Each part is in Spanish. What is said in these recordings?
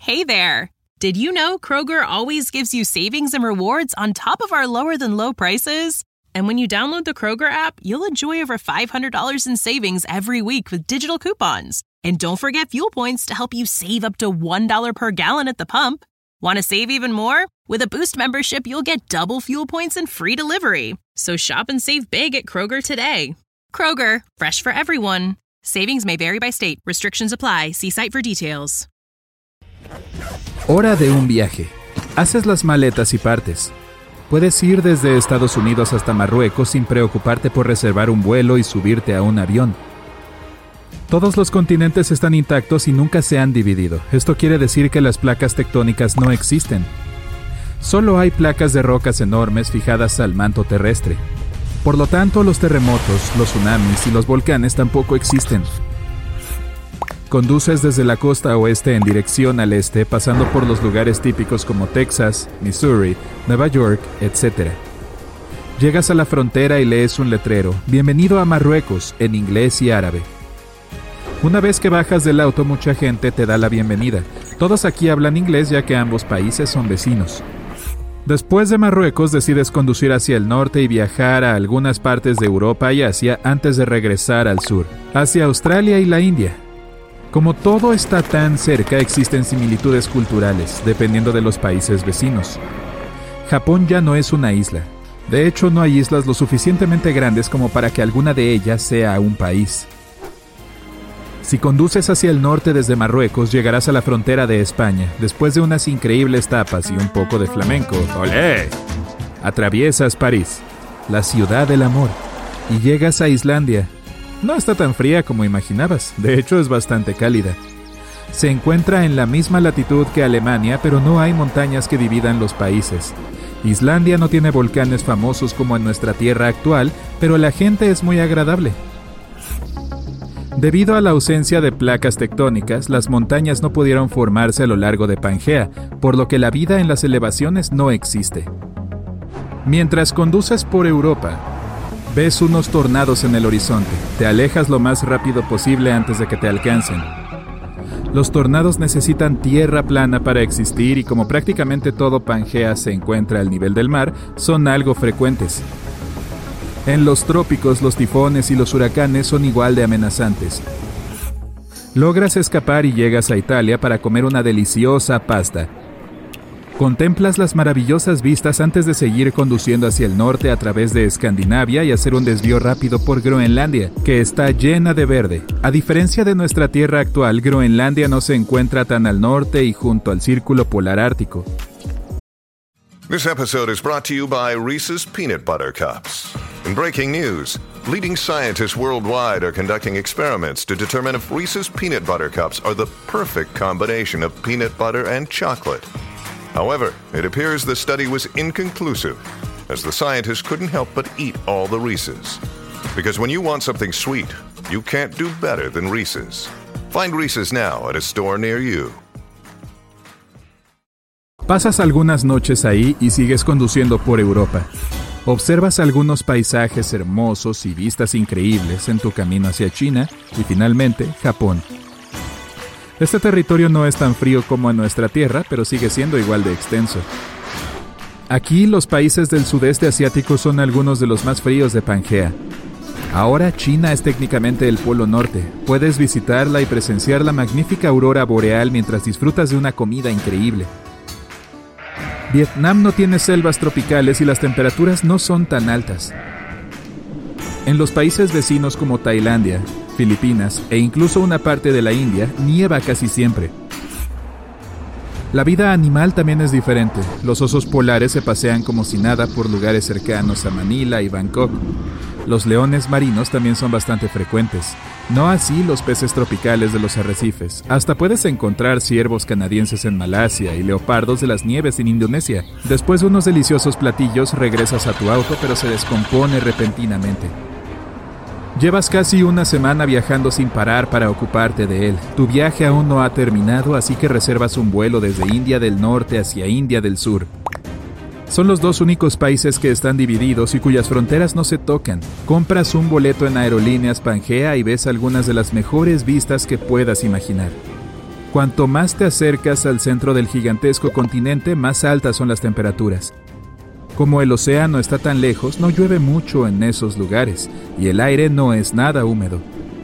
Hey there! Did you know Kroger always gives you savings and rewards on top of our lower-than-low prices? And when you download the Kroger app, you'll enjoy over $500 in savings every week with digital coupons. And don't forget fuel points to help you save up to $1 per gallon at the pump. Want to save even more? With a Boost membership, you'll get double fuel points and free delivery. So shop and save big at Kroger today. Kroger, fresh for everyone. Savings may vary by state. Restrictions apply. See site for details. Hora de un viaje. Haces las maletas y partes. Puedes ir desde Estados Unidos hasta Marruecos sin preocuparte por reservar un vuelo y subirte a un avión. Todos los continentes están intactos y nunca se han dividido. Esto quiere decir que las placas tectónicas no existen. Solo hay placas de rocas enormes fijadas al manto terrestre. Por lo tanto, los terremotos, los tsunamis y los volcanes tampoco existen. Conduces desde la costa oeste en dirección al este, pasando por los lugares típicos como Texas, Missouri, Nueva York, etc. Llegas a la frontera y lees un letrero, "Bienvenido a Marruecos", en inglés y árabe. Una vez que bajas del auto, mucha gente te da la bienvenida. Todos aquí hablan inglés ya que ambos países son vecinos. Después de Marruecos, decides conducir hacia el norte y viajar a algunas partes de Europa y Asia antes de regresar al sur, hacia Australia y la India. Como todo está tan cerca, existen similitudes culturales, dependiendo de los países vecinos. Japón ya no es una isla. De hecho, no hay islas lo suficientemente grandes como para que alguna de ellas sea un país. Si conduces hacia el norte desde Marruecos, llegarás a la frontera de España, después de unas increíbles tapas y un poco de flamenco. ¡Olé! Atraviesas París, la ciudad del amor, y llegas a Islandia. No está tan fría como imaginabas, de hecho es bastante cálida. Se encuentra en la misma latitud que Alemania, pero no hay montañas que dividan los países. Islandia no tiene volcanes famosos como en nuestra tierra actual, pero la gente es muy agradable. Debido a la ausencia de placas tectónicas, las montañas no pudieron formarse a lo largo de Pangea, por lo que la vida en las elevaciones no existe. Mientras conduces por Europa, ves unos tornados en el horizonte. Te alejas lo más rápido posible antes de que te alcancen. Los tornados necesitan tierra plana para existir y como prácticamente todo Pangea se encuentra al nivel del mar, son algo frecuentes. En los trópicos, los tifones y los huracanes son igual de amenazantes. Logras escapar y llegas a Italia para comer una deliciosa pasta. Contemplas las maravillosas vistas antes de seguir conduciendo hacia el norte a través de Escandinavia y hacer un desvío rápido por Groenlandia, que está llena de verde. A diferencia de nuestra tierra actual, Groenlandia no se encuentra tan al norte y junto al Círculo Polar Ártico. This episode is brought to you by Reese's Peanut Butter Cups. In breaking news, leading scientists worldwide are conducting experiments to determine if Reese's Peanut Butter Cups are the perfect combination of peanut butter and chocolate. However, it appears the study was inconclusive, as the scientists couldn't help but eat all the Reese's. Because when you want something sweet, you can't do better than Reese's. Find Reese's now at a store near you. Pasas algunas noches ahí y sigues conduciendo por Europa. Observas algunos paisajes hermosos y vistas increíbles en tu camino hacia China y finalmente Japón. Este territorio no es tan frío como en nuestra tierra, pero sigue siendo igual de extenso. Aquí los países del sudeste asiático son algunos de los más fríos de Pangea. Ahora China es técnicamente el polo norte. Puedes visitarla y presenciar la magnífica aurora boreal mientras disfrutas de una comida increíble. Vietnam no tiene selvas tropicales y las temperaturas no son tan altas. En los países vecinos como Tailandia, Filipinas e incluso una parte de la India, nieva casi siempre. La vida animal también es diferente. Los osos polares se pasean como si nada por lugares cercanos a Manila y Bangkok. Los leones marinos también son bastante frecuentes. No así los peces tropicales de los arrecifes. Hasta puedes encontrar ciervos canadienses en Malasia y leopardos de las nieves en Indonesia. Después de unos deliciosos platillos, regresas a tu auto, pero se descompone repentinamente. Llevas casi una semana viajando sin parar para ocuparte de él. Tu viaje aún no ha terminado, así que reservas un vuelo desde India del Norte hacia India del Sur. Son los dos únicos países que están divididos y cuyas fronteras no se tocan. Compras un boleto en Aerolíneas Pangea y ves algunas de las mejores vistas que puedas imaginar. Cuanto más te acercas al centro del gigantesco continente, más altas son las temperaturas. Como el océano está tan lejos, no llueve mucho en esos lugares, y el aire no es nada húmedo.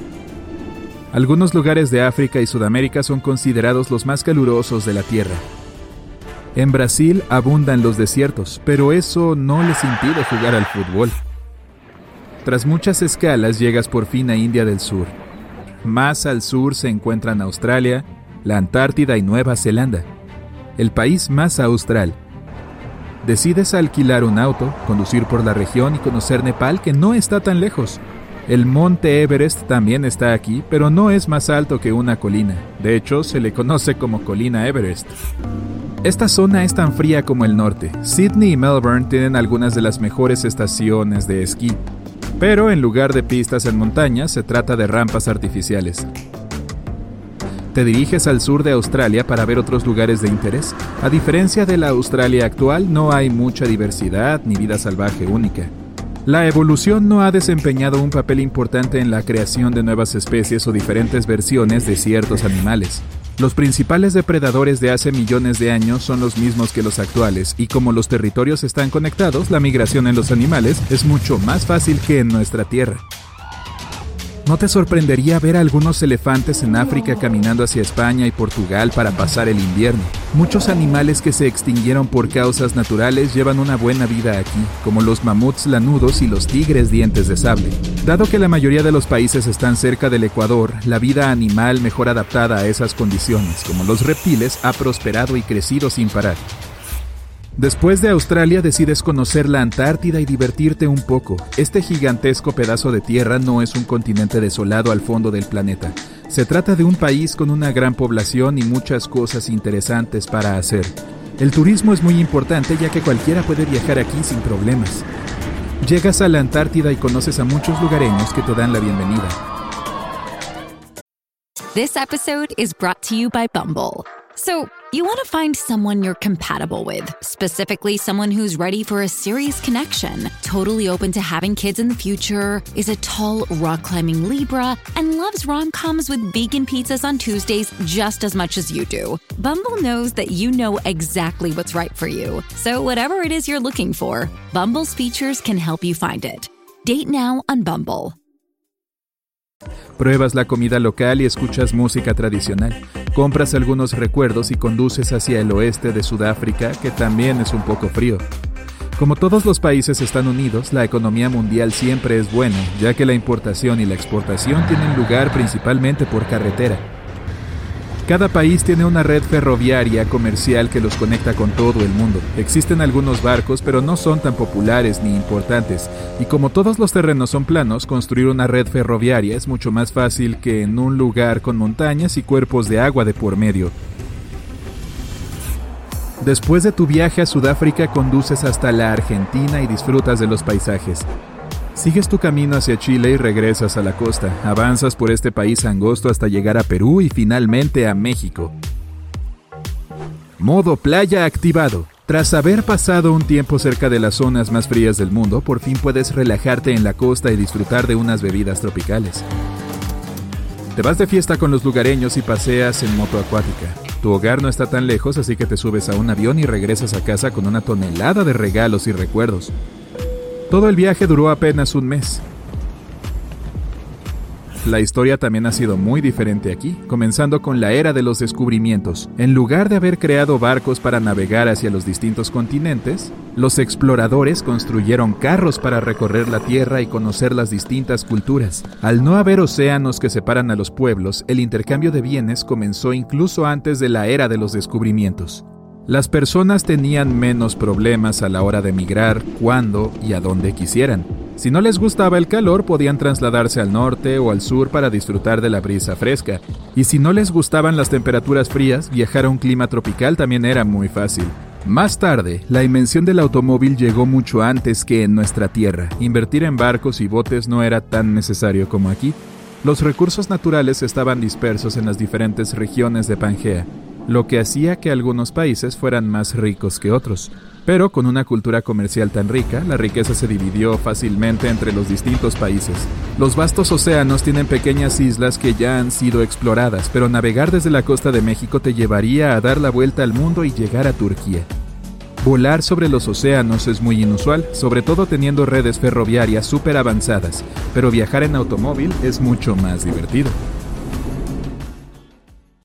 Algunos lugares de África y Sudamérica son considerados los más calurosos de la Tierra. En Brasil abundan los desiertos, pero eso no les impide jugar al fútbol. Tras muchas escalas llegas por fin a India del Sur. Más al sur se encuentran Australia, la Antártida y Nueva Zelanda, el país más austral. Decides alquilar un auto, conducir por la región y conocer Nepal, que no está tan lejos. El monte Everest también está aquí, pero no es más alto que una colina. De hecho, se le conoce como colina Everest. Esta zona es tan fría como el norte. Sydney y Melbourne tienen algunas de las mejores estaciones de esquí, pero en lugar de pistas en montaña, se trata de rampas artificiales. Te diriges al sur de Australia para ver otros lugares de interés. A diferencia de la Australia actual, no hay mucha diversidad ni vida salvaje única. La evolución no ha desempeñado un papel importante en la creación de nuevas especies o diferentes versiones de ciertos animales. Los principales depredadores de hace millones de años son los mismos que los actuales, y como los territorios están conectados, la migración en los animales es mucho más fácil que en nuestra Tierra. ¿No te sorprendería ver a algunos elefantes en África caminando hacia España y Portugal para pasar el invierno? Muchos animales que se extinguieron por causas naturales llevan una buena vida aquí, como los mamuts lanudos y los tigres dientes de sable. Dado que la mayoría de los países están cerca del Ecuador, la vida animal mejor adaptada a esas condiciones, como los reptiles, ha prosperado y crecido sin parar. Después de Australia decides conocer la Antártida y divertirte un poco. Este gigantesco pedazo de tierra no es un continente desolado al fondo del planeta. Se trata de un país con una gran población y muchas cosas interesantes para hacer. El turismo es muy importante ya que cualquiera puede viajar aquí sin problemas. Llegas a la Antártida y conoces a muchos lugareños que te dan la bienvenida. This episode is brought to you by Bumble. So, you want to find someone you're compatible with, specifically someone who's ready for a serious connection, totally open to having kids in the future, is a tall, rock-climbing Libra, and loves rom-coms with vegan pizzas on Tuesdays just as much as you do. Bumble knows that you know exactly what's right for you. So whatever it is you're looking for, Bumble's features can help you find it. Date now on Bumble. Pruebas la comida local y escuchas música tradicional. Compras algunos recuerdos y conduces hacia el oeste de Sudáfrica, que también es un poco frío. Como todos los países están unidos, la economía mundial siempre es buena, ya que la importación y la exportación tienen lugar principalmente por carretera. Cada país tiene una red ferroviaria comercial que los conecta con todo el mundo. Existen algunos barcos, pero no son tan populares ni importantes. Y como todos los terrenos son planos, construir una red ferroviaria es mucho más fácil que en un lugar con montañas y cuerpos de agua de por medio. Después de tu viaje a Sudáfrica, conduces hasta la Argentina y disfrutas de los paisajes. Sigues tu camino hacia Chile y regresas a la costa. Avanzas por este país angosto hasta llegar a Perú y finalmente a México. Modo playa activado. Tras haber pasado un tiempo cerca de las zonas más frías del mundo, por fin puedes relajarte en la costa y disfrutar de unas bebidas tropicales. Te vas de fiesta con los lugareños y paseas en moto acuática. Tu hogar no está tan lejos, así que te subes a un avión y regresas a casa con una tonelada de regalos y recuerdos. Todo el viaje duró apenas un mes. La historia también ha sido muy diferente aquí, comenzando con la era de los descubrimientos. En lugar de haber creado barcos para navegar hacia los distintos continentes, los exploradores construyeron carros para recorrer la tierra y conocer las distintas culturas. Al no haber océanos que separan a los pueblos, el intercambio de bienes comenzó incluso antes de la era de los descubrimientos. Las personas tenían menos problemas a la hora de migrar cuando y a donde quisieran. Si no les gustaba el calor, podían trasladarse al norte o al sur para disfrutar de la brisa fresca. Y si no les gustaban las temperaturas frías, viajar a un clima tropical también era muy fácil. Más tarde, la invención del automóvil llegó mucho antes que en nuestra tierra. Invertir en barcos y botes no era tan necesario como aquí. Los recursos naturales estaban dispersos en las diferentes regiones de Pangea, lo que hacía que algunos países fueran más ricos que otros. Pero con una cultura comercial tan rica, la riqueza se dividió fácilmente entre los distintos países. Los vastos océanos tienen pequeñas islas que ya han sido exploradas, pero navegar desde la costa de México te llevaría a dar la vuelta al mundo y llegar a Turquía. Volar sobre los océanos es muy inusual, sobre todo teniendo redes ferroviarias súper avanzadas, pero viajar en automóvil es mucho más divertido.